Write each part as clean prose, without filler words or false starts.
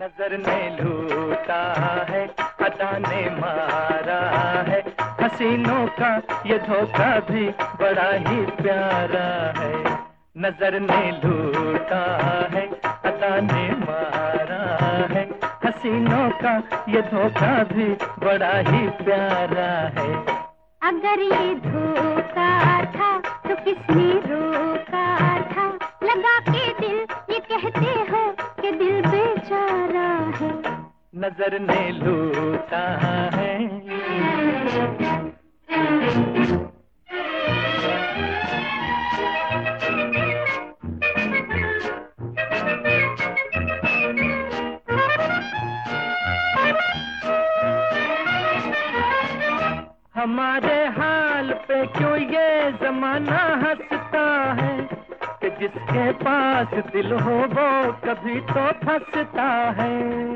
नजर ने लूटा है, अदा ने मारा है, हसीनों का ये धोखा भी बड़ा ही प्यारा है। नजर ने लूटा है, अदा ने मारा है, हसीनों का ये धोखा भी बड़ा ही प्यारा है। अगर ये धोखा था तो किसने रोका था, लगा के दिल ये कहते हो कि दिल बेचारा है। नजर ने लूटा है। हमारे हाल पे क्यों ये जमाना हंसता है, कि जिसके पास दिल हो वो कभी तो फंसता है।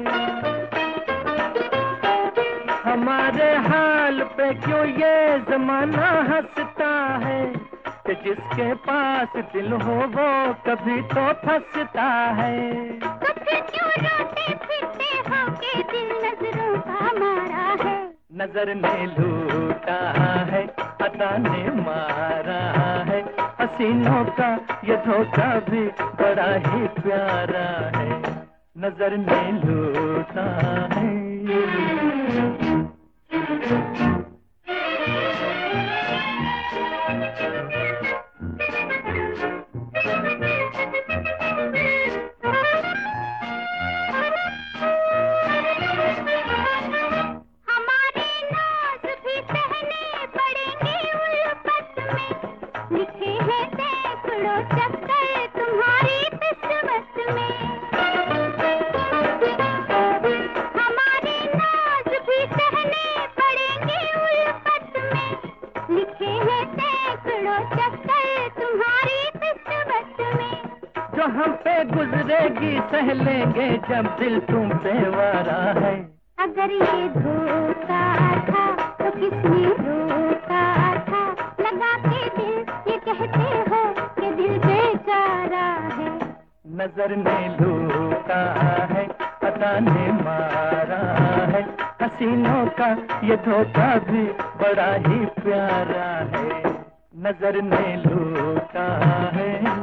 हमारे हाल पे क्यों ये जमाना हंसता है, कि जिसके पास दिल हो वो कभी तो फंसता है। तो फिर क्यों रोते फिरते हो कि दिल नजरों का मारा है। नजर ने लूटा है, अदा ने मारा है, हसीनों का ये धोखा भी बड़ा ही प्यारा है। नजर ने लूटा है। लिखे हैं सैकड़ों चक्कर तुम्हारी किस्मत में, हमारे नाज भी सहने पड़ेंगे उल्फत में। लिखे हैं सैकड़ों चक्कर तुम्हारी किस्मत में। जो हम पे गुजरेगी सह लेंगे जब दिल तुम पे वारा है। अगर ये धोखा था तो किसने रोका था, लगा के दिल ये कहते हो कि दिल बेचारा है। नजर ने लूटा है, अदा ने मारा है, हसीनों का ये धोखा भी बड़ा ही प्यारा है। नजर ने लूटा है।